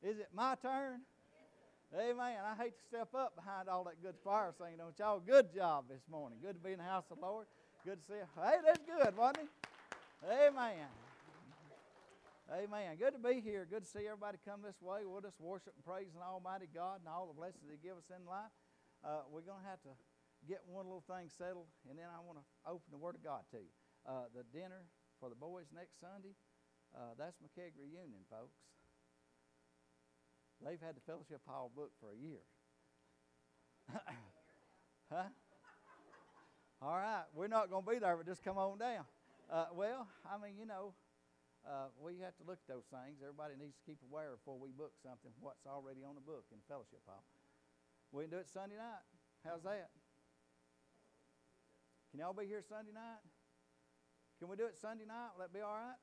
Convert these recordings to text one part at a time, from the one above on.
Is it my turn? Amen. I hate to step up behind all that good choir singing, don't y'all? Good job this morning. Good to be in the house of the Lord. Good to see you. Hey, that's good, wasn't it? Amen. Amen. Good to be here. Good to see everybody come this way with us, worshiping, praising Almighty God and all the blessings He give us in life. We're going to have to get one little thing settled, and then I want to open the Word of God to you. The dinner for the boys next Sunday, that's McKeag Reunion, folks. They've had the Fellowship Hall book for a year. Huh? All right. We're not going to be there, but just come on down. Well, I mean, we have to look at those things. Everybody needs to keep aware before we book something, what's already on the book in the Fellowship Hall. We can do it Sunday night. How's that? Can y'all be here Sunday night? Can we do it Sunday night? Will that be all right?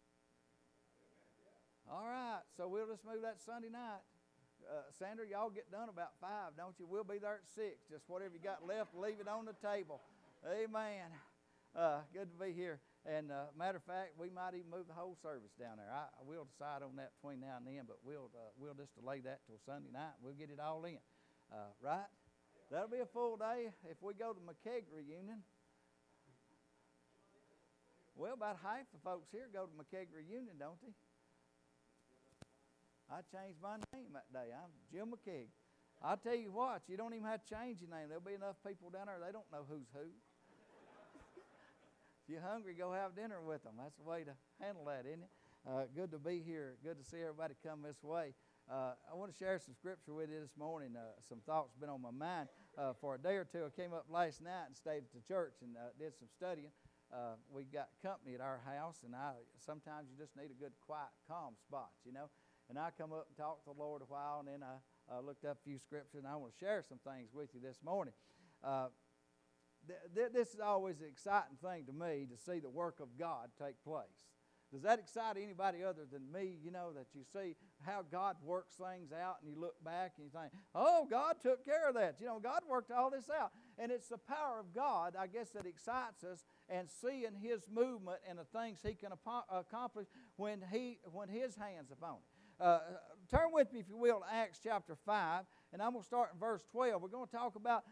All right. So we'll just move that Sunday night. Sandra, y'all get done about 5, don't you? We'll be there at 6. Just whatever you got left, leave it on the table. Amen. Good to be here. And matter of fact, we might even move the whole service down there. We'll decide on that between now and then, but we'll just delay that till Sunday night. We'll get it all in, right? That'll be a full day. If we go to McKeag Reunion, well, about half the folks here go to McKeag Reunion, don't they? I changed my name that day. I'm Jim McKeag. I'll tell you what, you don't even have to change your name. There'll be enough people down there, they don't know who's who. If you're hungry, go have dinner with them. That's the way to handle that, isn't it? Good to be here. Good to see everybody come this way. I want to share some scripture with you this morning. Some thoughts been on my mind for a day or two. I came up last night and stayed at the church and did some studying. We got company at our house, and sometimes you just need a good, quiet, calm spot, And I come up and talk to the Lord a while, and then I looked up a few scriptures, and I want to share some things with you this morning. This is always an exciting thing to me to see the work of God take place. Does that excite anybody other than me, that you see how God works things out and you look back and you think, oh, God took care of that. God worked all this out. And it's the power of God, I guess, that excites us and seeing His movement and the things He can accomplish when His hand's upon it. Turn with me, if you will, to Acts chapter 5, and I'm going to start in verse 12. We're going to talk about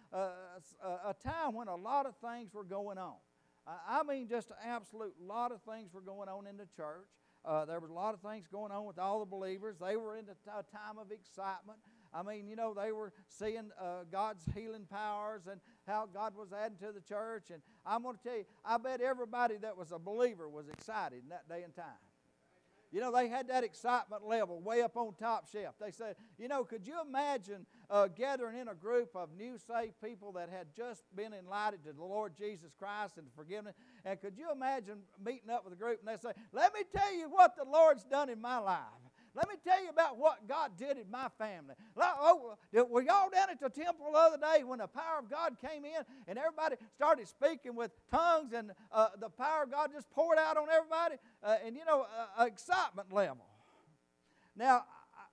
a time when a lot of things were going on. I mean, just an absolute lot of things were going on in the church. There was a lot of things going on with all the believers. They were in a time of excitement. I mean, they were seeing God's healing powers and how God was adding to the church. And I'm going to tell you, I bet everybody that was a believer was excited in that day and time. They had that excitement level way up on top shelf. They said, could you imagine gathering in a group of new saved people that had just been enlightened to the Lord Jesus Christ and forgiveness? And could you imagine meeting up with a group and they say, let me tell you what the Lord's done in my life. Let me tell you about what God did in my family. Were y'all down at the temple the other day when the power of God came in and everybody started speaking with tongues and the power of God just poured out on everybody? Excitement level. Now,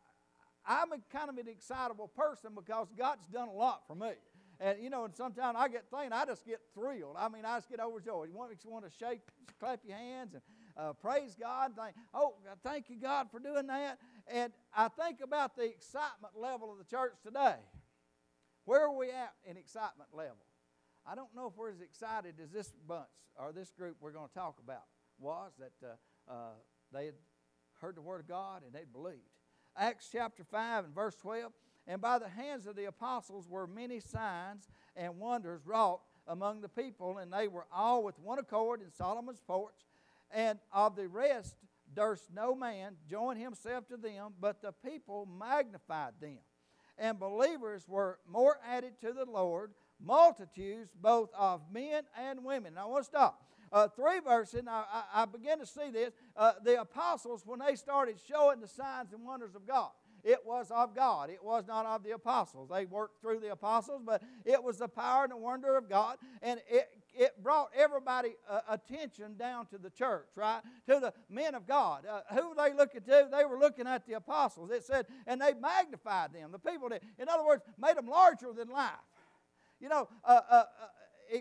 I'm kind of an excitable person because God's done a lot for me. And, and sometimes I get thinking, I just get thrilled. I mean, I just get overjoyed. You want to shake, clap your hands and praise God. Thank you, God, for doing that. And I think about the excitement level of the church today. Where are we at in excitement level? I don't know if we're as excited as this bunch or this group we're going to talk about was, that they had heard the Word of God and they'd believed. Acts chapter 5 and verse 12, and by the hands of the apostles were many signs and wonders wrought among the people, and they were all with one accord in Solomon's porch. And of the rest durst no man join himself to them, but the people magnified them. And believers were more added to the Lord, multitudes both of men and women. Now I want to stop. 3 verses, and I begin to see this. The apostles, when they started showing the signs and wonders of God, it was of God. It was not of the apostles. They worked through the apostles, but it was the power and the wonder of God. And it brought everybody attention down to the church, right? To the men of God. Who were they looking to? They were looking at the apostles. It said, and they magnified them. The people that, in other words, made them larger than life.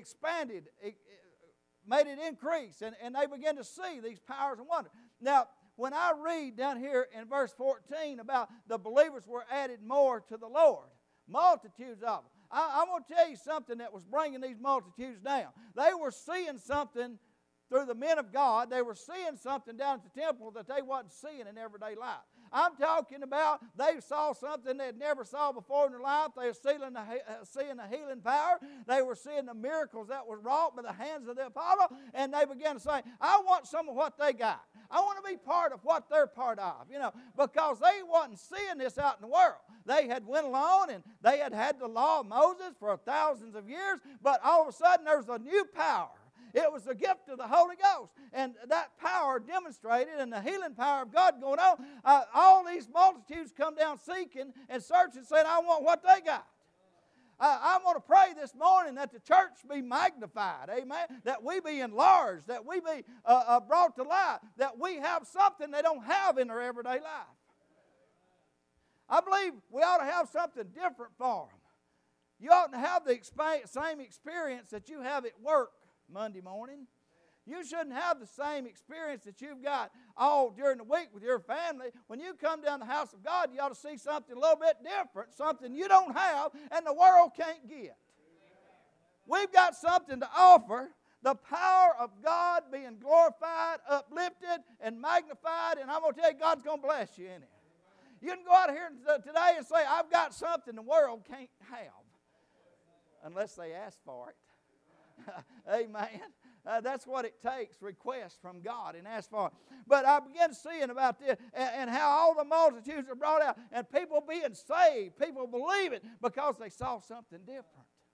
Expanded, made it increase. And they began to see these powers and wonders. Now, when I read down here in verse 14 about the believers were added more to the Lord, multitudes of them, I'm going to tell you something that was bringing these multitudes down. They were seeing something through the men of God. They were seeing something down at the temple that they wasn't seeing in everyday life. I'm talking about they saw something they had never saw before in their life. They were seeing the healing power. They were seeing the miracles that were wrought by the hands of the apostle. And they began to say, I want some of what they got. I want to be part of what they're part of, because they wasn't seeing this out in the world. They had went along and they had had the law of Moses for thousands of years, but all of a sudden there's a new power. It was the gift of the Holy Ghost. And that power demonstrated and the healing power of God going on. All these multitudes come down seeking and searching, saying, I want what they got. I want to pray this morning that the church be magnified, amen, that we be enlarged, that we be brought to life, that we have something they don't have in their everyday life. I believe we ought to have something different for them. You ought to have the same experience that you have at work Monday morning. You shouldn't have the same experience that you've got all during the week with your family. When you come down the house of God, you ought to see something a little bit different, something you don't have and the world can't get. We've got something to offer. The power of God being glorified, uplifted, and magnified, and I'm going to tell you, God's going to bless you in it. You can go out here today and say, I've got something the world can't have, unless they ask for it. Amen. That's what it takes, request from God and ask for it. But I began seeing about this and how all the multitudes are brought out and people being saved, people believing because they saw something different.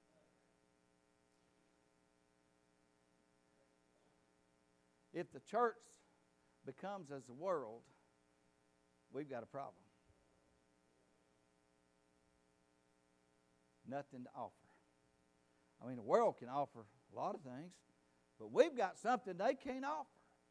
If the church becomes as the world, we've got a problem. Nothing to offer. I mean, the world can offer a lot of things, but we've got something they can't offer.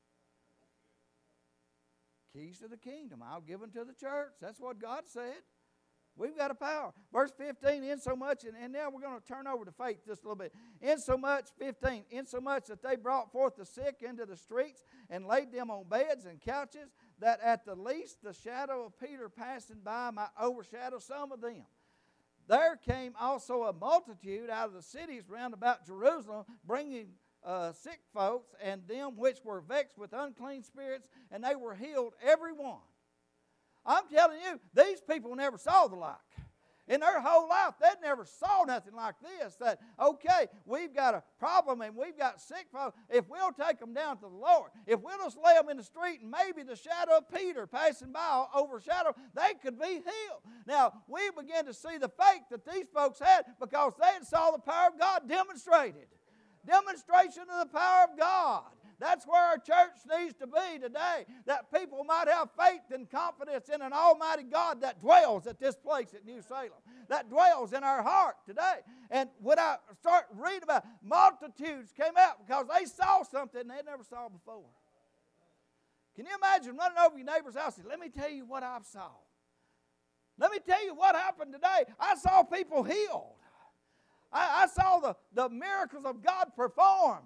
Keys to the kingdom. I'll give them to the church. That's what God said. We've got a power. Verse 15, insomuch, and now we're going to turn over to faith just a little bit. Insomuch, 15, insomuch that they brought forth the sick into the streets and laid them on beds and couches, that at the least the shadow of Peter passing by might overshadow some of them. There came also a multitude out of the cities round about Jerusalem, bringing sick folks and them which were vexed with unclean spirits, and they were healed every one. I'm telling you, these people never saw the like. In their whole life, they never saw nothing like this. That, okay, we've got a problem and we've got sick folks. If we'll take them down to the Lord, if we'll just lay them in the street and maybe the shadow of Peter passing by overshadow, they could be healed. Now, we begin to see the faith that these folks had because they had saw the power of God demonstrated. Demonstration of the power of God. That's where our church needs to be today, that people might have faith and confidence in an almighty God that dwells at this place at New Salem, that dwells in our heart today. And when I start reading about multitudes came out because they saw something they never saw before. Can you imagine running over your neighbor's house and let me tell you what I saw. Let me tell you what happened today. I saw people healed. I saw the miracles of God performed.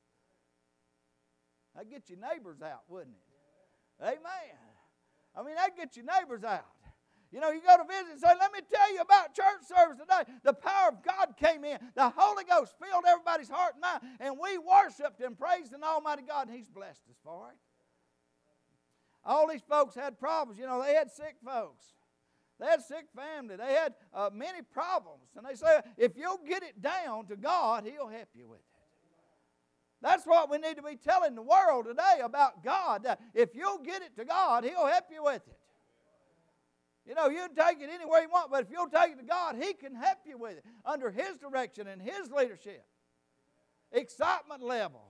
That'd get your neighbors out, wouldn't it? Amen. I mean, that'd get your neighbors out. You know, you go to visit and say, let me tell you about church service today. The power of God came in. The Holy Ghost filled everybody's heart and mind. And we worshiped and praised an almighty God, and He's blessed us for it. All these folks had problems. You know, they had sick folks. They had sick family. They had many problems. And they say, if you'll get it down to God, He'll help you with it. That's what we need to be telling the world today about God. That if you'll get it to God, He'll help you with it. You know, you can take it anywhere you want, but if you'll take it to God, He can help you with it under His direction and His leadership. Excitement level.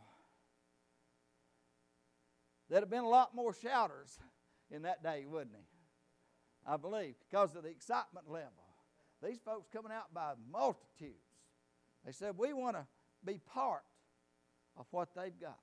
There'd have been a lot more shouters in that day, wouldn't it? I believe, because of the excitement level. These folks coming out by multitudes. They said, we want to be part of what they've got.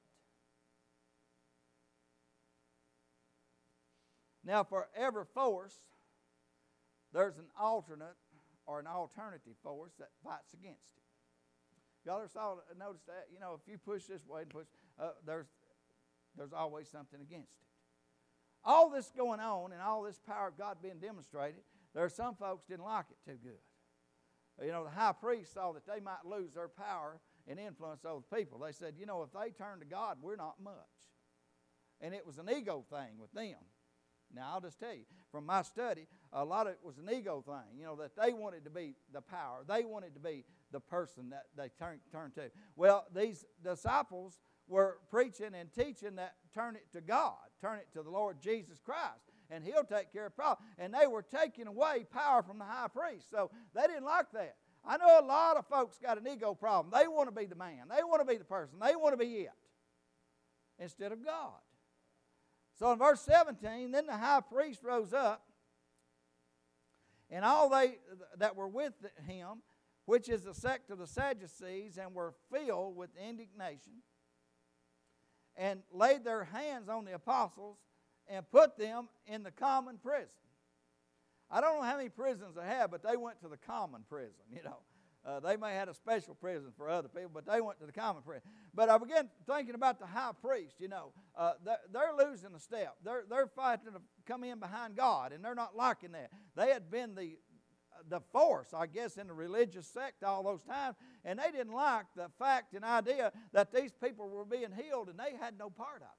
Now, for every force, there's an alternate or an alternative force that fights against it. Y'all ever notice that? You know, if you push this way and push, there's always something against it. all this going on and all this power of God being demonstrated, there are some folks didn't like it too good. You know, the high priest saw that they might lose their power and influence over the people. They said, you know, if they turn to God, we're not much. And it was an ego thing with them. Now, I'll just tell you, from my study, a lot of it was an ego thing, you know, that they wanted to be the power. They wanted to be the person that they turned to. Well, these disciples were preaching and teaching that turn it to God, turn it to the Lord Jesus Christ, and He'll take care of the problem. And they were taking away power from the high priest, so they didn't like that. I know a lot of folks got an ego problem. They want to be the man. They want to be the person. They want to be it instead of God. So in verse 17, then the high priest rose up, and all they that were with him, which is the sect of the Sadducees, and were filled with indignation, and laid their hands on the apostles and put them in the common prison. I don't know how many prisons they had, but they went to the common prison, you know. They may have had a special prison for other people, but they went to the common prison. But I began thinking about the high priest, you know. They're losing a step. They're fighting to come in behind God, and they're not liking that. They had been the force, I guess, in the religious sect all those times, and they didn't like the fact and idea that these people were being healed, and they had no part of it.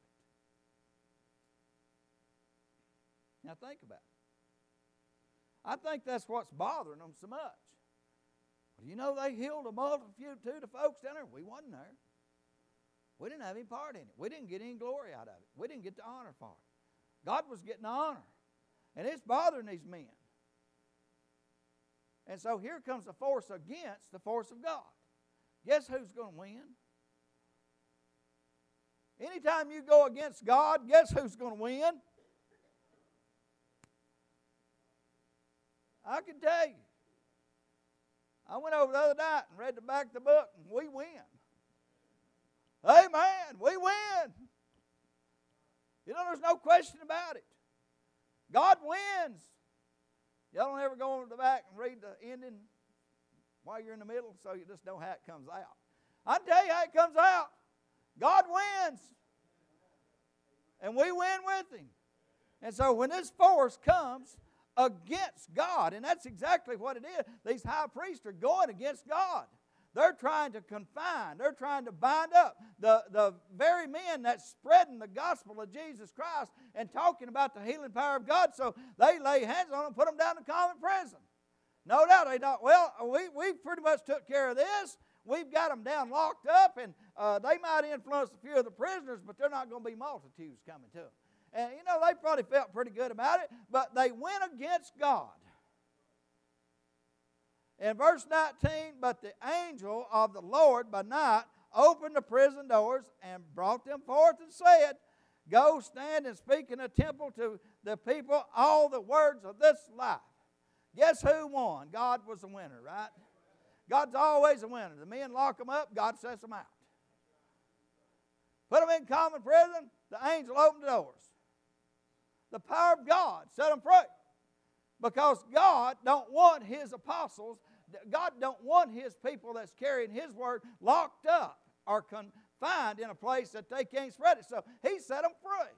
Now think about it. I think that's what's bothering them so much. Well, you know, they healed a multitude of folks down there. We wasn't there. We didn't have any part in it. We didn't get any glory out of it. We didn't get the honor for it. God was getting the honor. And it's bothering these men. And so here comes the force against the force of God. Guess who's going to win? Anytime you go against God, guess who's going to win? I can tell you. I went over the other night and read the back of the book, and we win. Amen. We win. You know, there's no question about it. God wins. Y'all don't ever go over the back and read the ending while you're in the middle, so you just know how it comes out. I tell you how it comes out. God wins. And we win with Him. And so when this force comes against God, and that's exactly what it is. These high priests are going against God. They're trying to confine, they're trying to bind up the very men that's spreading the gospel of Jesus Christ and talking about the healing power of God. So they lay hands on them and put them down in common prison. No doubt they thought, well, we pretty much took care of this. We've got them down locked up, and they might influence a few of the prisoners, but they're not going to be multitudes coming to them. And, you know, they probably felt pretty good about it, but they went against God. In verse 19, but the angel of the Lord by night opened the prison doors and brought them forth and said, go stand and speak in the temple to the people all the words of this life. Guess who won? God was the winner, right? God's always a winner. The men lock them up, God sets them out. Put them in common prison, the angel opened the doors. The power of God set them free. Because God don't want His apostles, God don't want His people that's carrying His word locked up or confined in a place that they can't spread it. So He set them free.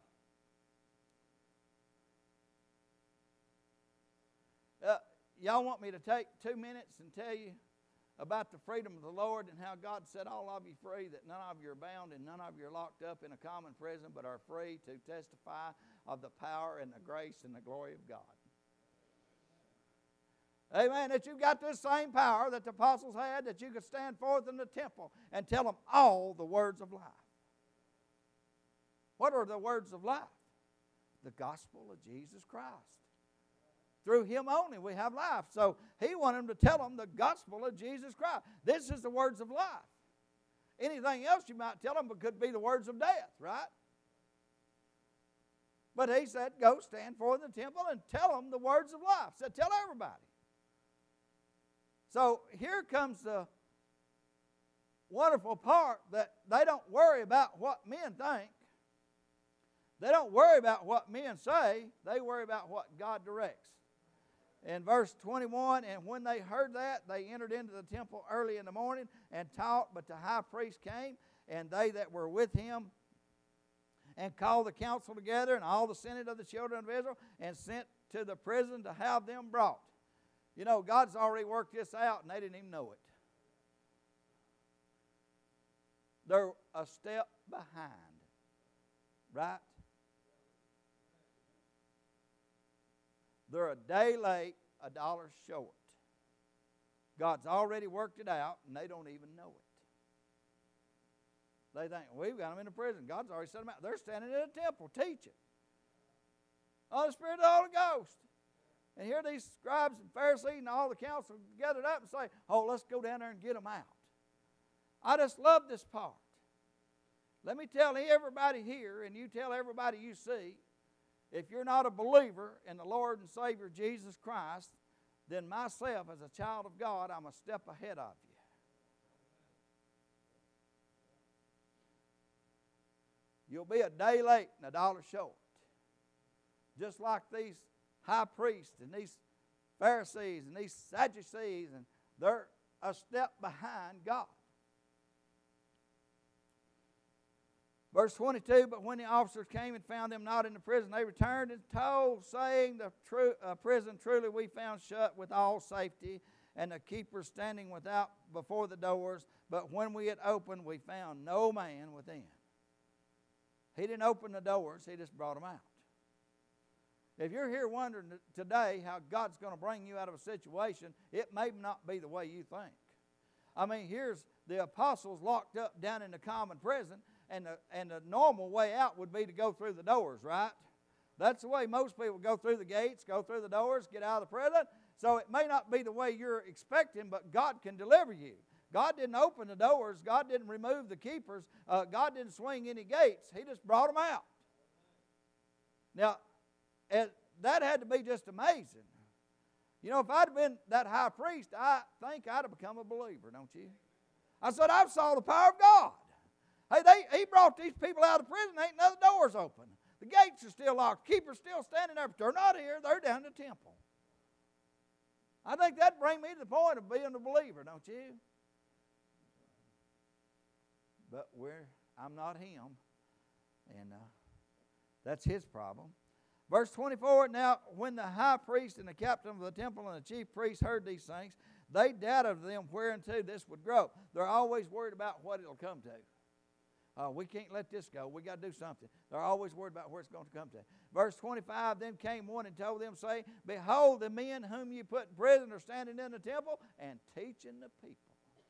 Y'all want me to take 2 minutes and tell you about the freedom of the Lord and how God set all of you free, that none of you are bound and none of you are locked up in a common prison, but are free to testify of the power and the grace and the glory of God. Amen. That you've got this same power that the apostles had, that you could stand forth in the temple and tell them all the words of life. What are the words of life? The gospel of Jesus Christ. Through Him only we have life. So He wanted them to tell them the gospel of Jesus Christ. This is the words of life. Anything else you might tell them could be the words of death, right? But He said, go stand forth in the temple and tell them the words of life. He said, tell everybody. So here comes the wonderful part, that they don't worry about what men think. They don't worry about what men say. They worry about what God directs. In verse 21, and when they heard that, they entered into the temple early in the morning and taught, but the high priest came, and they that were with him, and called the council together and all the senate of the children of Israel and sent to the prison to have them brought. You know, God's already worked this out and they didn't even know it. They're a step behind, right? They're a day late, $1 short. God's already worked it out and they don't even know it. They think, we've got them in the prison. God's already set them out. They're standing in a temple teaching. Oh, the Spirit of the Holy Ghost. And here these scribes and Pharisees and all the council gathered up and say, oh, let's go down there and get them out. I just love this part. Let me tell everybody here, and you tell everybody you see, if you're not a believer in the Lord and Savior Jesus Christ, then myself as a child of God, I'm a step ahead of you. You'll be a day late and $1 short. Just like these high priests and these Pharisees and these Sadducees, and they're a step behind God. Verse 22, but when the officers came and found them not in the prison, they returned and told, saying, the prison truly we found shut with all safety, and the keepers standing without before the doors. But when we had opened, we found no man within. He didn't open the doors, he just brought them out. If you're here wondering today how God's going to bring you out of a situation, it may not be the way you think. I mean, here's the apostles locked up down in the common prison, and the normal way out would be to go through the doors, right? That's the way most people go through the gates, go through the doors, get out of the prison. So it may not be the way you're expecting, but God can deliver you. God didn't open the doors. God didn't remove the keepers. God didn't swing any gates. He just brought them out. Now, that had to be just amazing. You know, if I'd have been that high priest, I think I'd have become a believer, don't you? I said, I saw the power of God. Hey, he brought these people out of prison. Ain't none of the doors open. The gates are still locked. Keepers still standing there, but they're not here. They're down in the temple. I think that'd bring me to the point of being a believer, don't you? But I'm not him, and that's his problem. Verse 24, now when the high priest and the captain of the temple and the chief priest heard these things, they doubted them whereunto this would grow. They're always worried about what it'll come to. We can't let this go. We got to do something. They're always worried about where it's going to come to. Verse 25, then came one and told them, saying, behold, the men whom you put in prison are standing in the temple and teaching the people.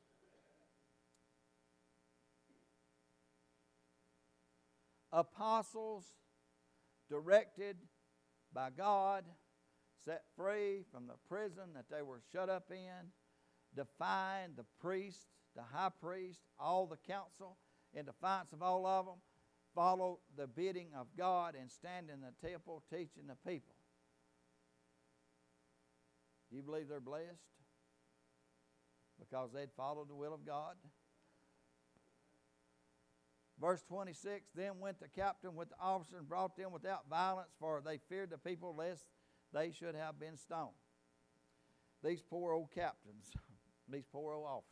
Apostles directed by God, set free from the prison that they were shut up in, defied the priest, the high priest, all the council, in defiance of all of them, follow the bidding of God and stand in the temple teaching the people. Do you believe they're blessed? Because they'd followed the will of God? Verse 26, then went the captain with the officer and brought them without violence, for they feared the people lest they should have been stoned. These poor old captains, these poor old officers.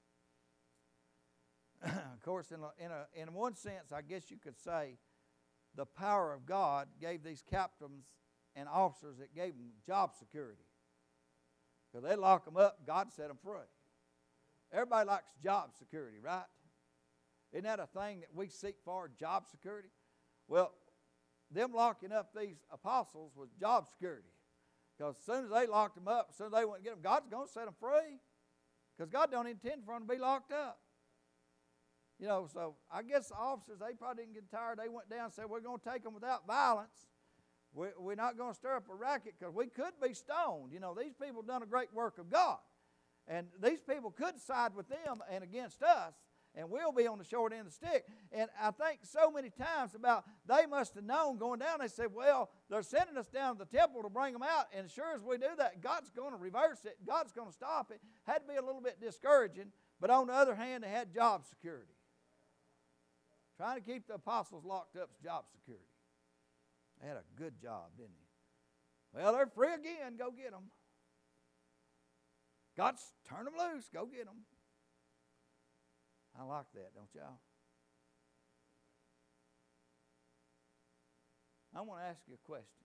Of course, in one sense, I guess you could say the power of God gave these captains and officers, it gave them job security. Because they lock them up, God set them free. Everybody likes job security, right? Isn't that a thing that we seek for, job security? Well, them locking up these apostles was job security. Because as soon as they locked them up, as soon as they went and get them, God's going to set them free. Because God don't intend for them to be locked up. You know, so I guess the officers, they probably didn't get tired. They went down and said, we're going to take them without violence. We're not going to stir up a racket because we could be stoned. You know, these people done a great work of God. And these people could side with them and against us. And we'll be on the short end of the stick. And I think so many times about they must have known going down. They said, well, they're sending us down to the temple to bring them out. And as sure as we do that, God's going to reverse it. God's going to stop it. Had to be a little bit discouraging. But on the other hand, they had job security. Trying to keep the apostles locked up is job security. They had a good job, didn't they? Well, they're free again. Go get them. God's turn them loose. Go get them. I like that, don't y'all? I want to ask you a question.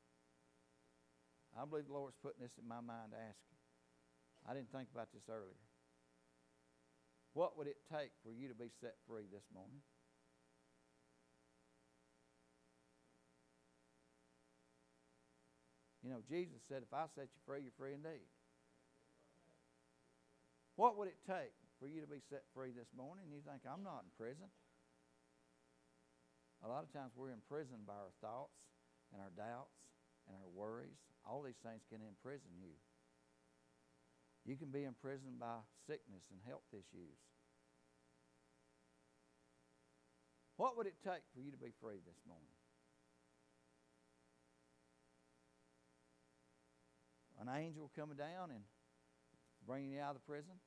I believe the Lord's putting this in my mind to ask you. I didn't think about this earlier. What would it take for you to be set free this morning? You know, Jesus said, if I set you free, you're free indeed. What would it take for you to be set free this morning? You think, I'm not in prison. A lot of times we're imprisoned by our thoughts and our doubts and our worries. All these things can imprison you. You can be imprisoned by sickness and health issues. What would it take for you to be free this morning? An angel coming down and bringing you out of the prison?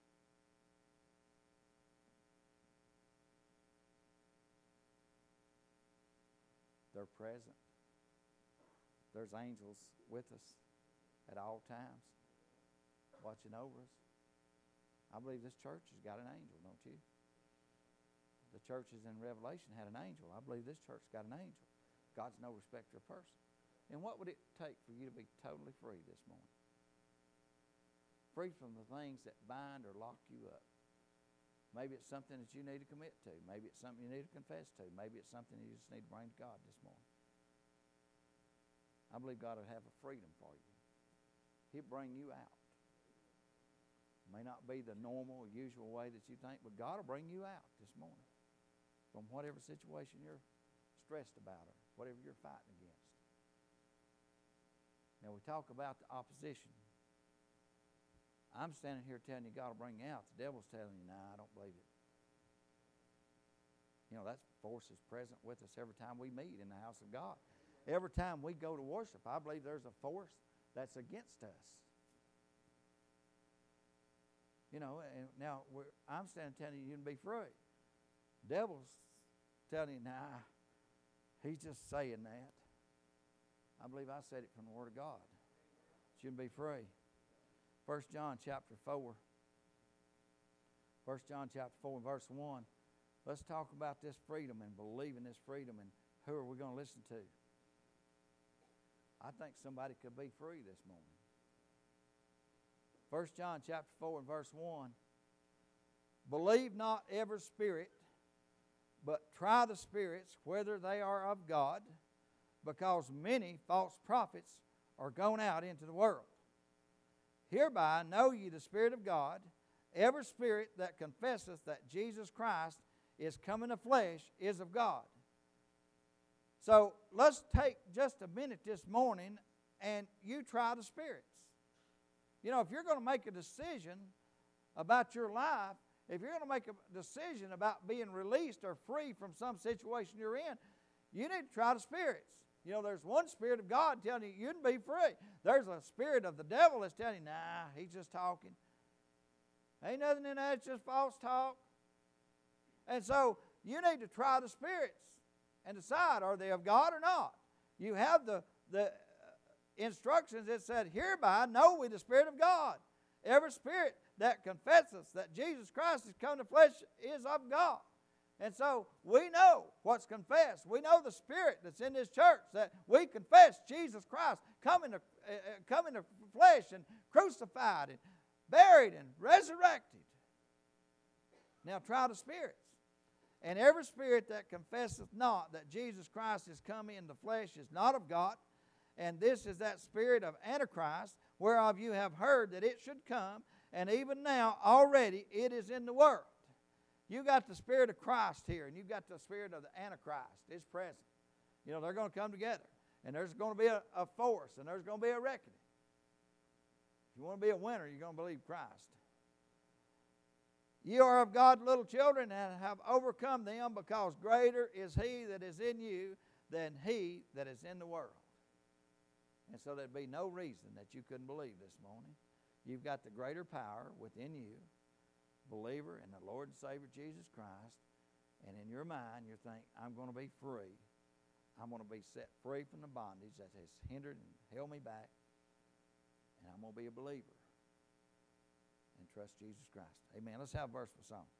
They're present. There's angels with us at all times, watching over us. I believe this church has got an angel, don't you? The churches in Revelation had an angel. I believe this church got an angel. God's no respecter of person. And what would it take for you to be totally free this morning? Free from the things that bind or lock you up. Maybe it's something that you need to commit to. Maybe it's something you need to confess to. Maybe it's something you just need to bring to God this morning. I believe God will have a freedom for you. He'll bring you out. It may not be the normal, usual way that you think, but God will bring you out this morning from whatever situation you're stressed about or whatever you're fighting against. Now, we talk about the opposition. I'm standing here telling you God will bring you out. The devil's telling you, nah, I don't believe it. You know, that force is present with us every time we meet in the house of God. Every time we go to worship, I believe there's a force that's against us. You know, and now I'm standing telling you can be free. The devil's telling you, nah, he's just saying that. I believe I said it from the Word of God. You can be free. 1 John chapter 4. 1 John chapter 4 and verse 1. Let's talk about this freedom and believe in this freedom and who are we going to listen to? I think somebody could be free this morning. 1 John chapter 4 and verse 1. Believe not every spirit, but try the spirits whether they are of God, because many false prophets are gone out into the world. Hereby know ye the Spirit of God. Every spirit that confesseth that Jesus Christ is come in the flesh is of God. So let's take just a minute this morning and you try the spirits. You know, if you're going to make a decision about your life, if you're going to make a decision about being released or free from some situation you're in, you need to try the spirits. You know, there's one spirit of God telling you you can be free. There's a spirit of the devil that's telling you, nah, he's just talking. Ain't nothing in that, it's just false talk. And so you need to try the spirits and decide, are they of God or not? You have the instructions that said, hereby know we the Spirit of God. Every spirit that confesses that Jesus Christ is come to flesh is of God. And so we know what's confessed. We know the Spirit that's in this church, that we confess Jesus Christ come in the flesh and crucified and buried and resurrected. Now try the spirits. And every spirit that confesseth not that Jesus Christ is come in the flesh is not of God. And this is that spirit of Antichrist, whereof you have heard that it should come, and even now already it is in the world. You got the Spirit of Christ here, and you've got the spirit of the Antichrist. It's present. You know, they're going to come together. And there's going to be a force, and there's going to be a reckoning. If you want to be a winner, you're going to believe Christ. You are of God, little children, and have overcome them, because greater is He that is in you than he that is in the world. And so there'd be no reason that you couldn't believe this morning. You've got the greater power within you, believer in the Lord and Savior Jesus Christ, and in your mind you think, I'm going to be free. I'm going to be set free from the bondage that has hindered and held me back, and I'm going to be a believer and trust Jesus Christ. Amen. Let's have a verse for song.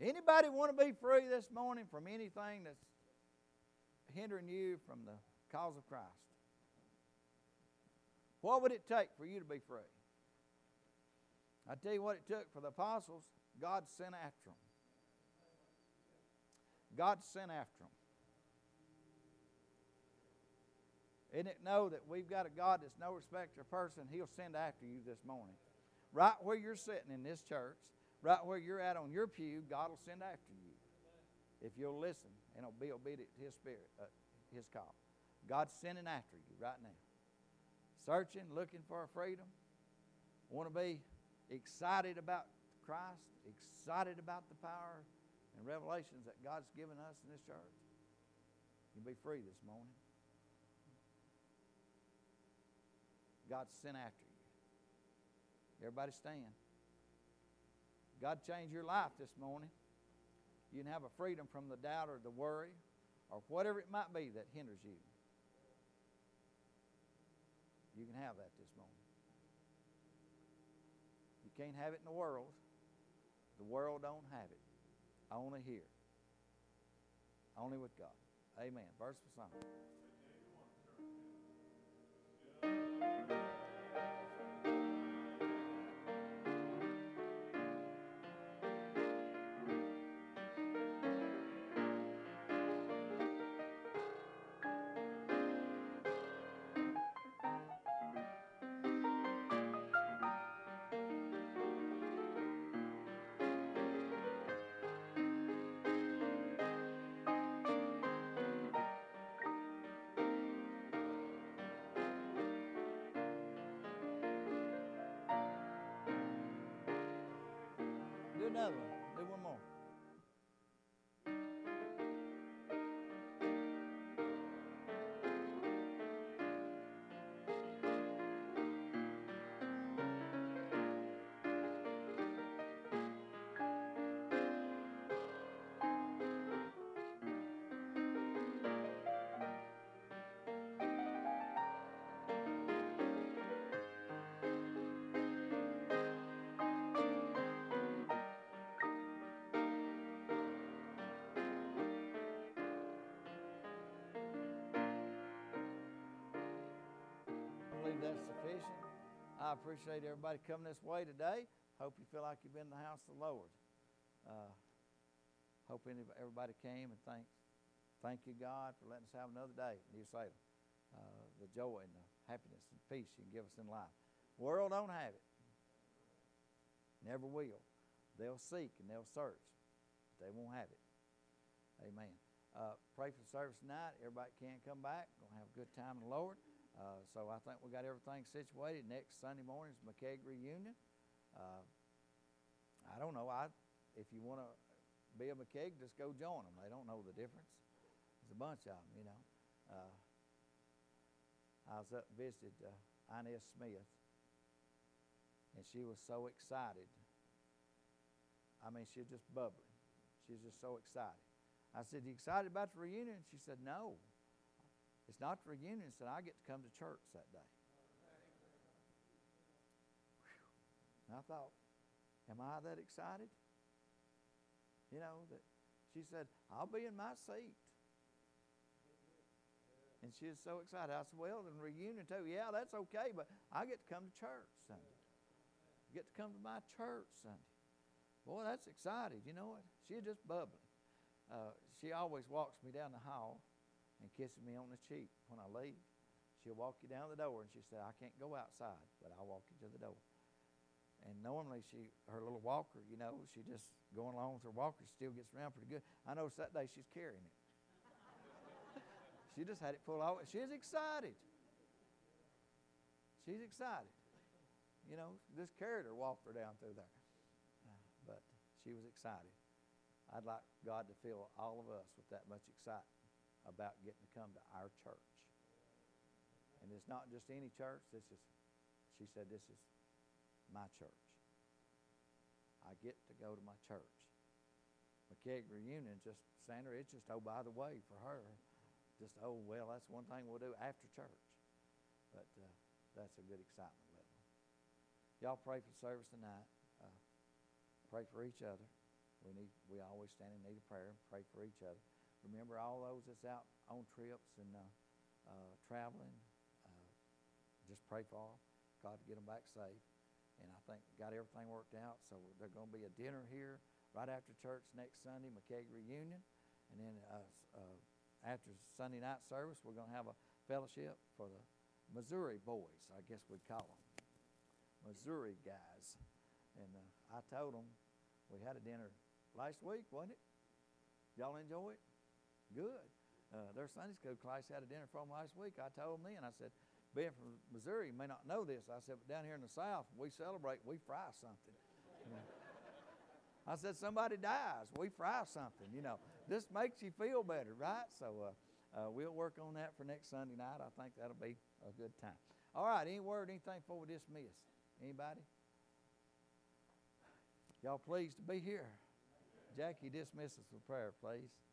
Anybody want to be free this morning from anything that's hindering you from the cause of Christ? What would it take for you to be free? I tell you what it took for the apostles. God sent after them. God sent after them. Isn't it know that we've got a God that's no respecter of person? He'll send after you this morning. Right where you're sitting in this church, right where you're at on your pew, God will send after you. If you'll listen and be obedient to His Spirit, His call. God's sending after you right now. Searching, looking for a freedom. Want to be excited about Christ, excited about the power and revelations that God's given us in this church. You'll be free this morning. God sent after you. Everybody stand. God changed your life this morning. You can have a freedom from the doubt or the worry or whatever it might be that hinders you. You can have that this morning. You can't have it in the world. The world don't have it. Only here. Only with God. Amen. Verse for song. Do another one. Do one more. I believe that's sufficient. I appreciate everybody coming this way today. Hope you feel like you've been in the house of the Lord. Hope everybody came and thank you, God, for letting us have another day in New Salem. The joy and the happiness and peace you can give us in life. The world don't have it. Never will. They'll seek and they'll search. But they won't have it. Amen. Pray for the service tonight. Everybody can come back. Going to have a good time in the Lord. So I think we got everything situated. Next Sunday morning is McKeag reunion. I don't know. If you want to be a McKeag, just go join them. They don't know the difference. There's a bunch of them, you know. I was up and visited Inez Smith, and she was so excited. I mean, she was just bubbling. She was just so excited. I said, "You excited about the reunion?" She said, "No. It's not the reunion." She said, "I get to come to church that day." And I thought, am I that excited? You know, that she said, "I'll be in my seat." And she was so excited. I said, "Well, the reunion too." "Yeah, that's okay, but I get to come to church Sunday. I get to come to my church Sunday." Boy, that's exciting. You know what? She was just bubbling. She always walks me down the hall and kisses me on the cheek when I leave. She'll walk you down the door, and she said, "I can't go outside, but I'll walk you to the door." And normally her little walker, you know, she just going along with her walker, she still gets around pretty good. I noticed that day she's carrying it. She just had it pulled out. She's excited. She's excited. You know, just carried her, walked her down through there. But she was excited. I'd like God to fill all of us with that much excitement about getting to come to our church. And it's not just any church. She said, "This is my church. I get to go to my church." McKeag reunion, just Sandra, it's just, oh, by the way, for her. Just, oh, well, that's one thing we'll do after church. But that's a good excitement level. Y'all pray for the service tonight. Pray for each other. we always stand in need of prayer and pray for each other. Remember all those that's out on trips and traveling. Just pray for them. God to get them back safe. And I think got everything worked out. So there's going to be a dinner here right after church next Sunday, McKeag Reunion. And then after Sunday night service, we're going to have a fellowship for the Missouri boys, I guess we'd call them. Missouri guys. And I told them, we had a dinner last week, wasn't it? Y'all enjoy it? Good. Their Sunday school class had a dinner for them last week. I told them then, I said, being from Missouri, you may not know this. I said, but down here in the South, we celebrate, we fry something. You know? I said, somebody dies, we fry something. You know, this makes you feel better, right? So we'll work on that for next Sunday night. I think that'll be a good time. All right, any word, anything before we dismiss? Anybody? Y'all pleased to be here? Jackie, dismiss us with prayer, please.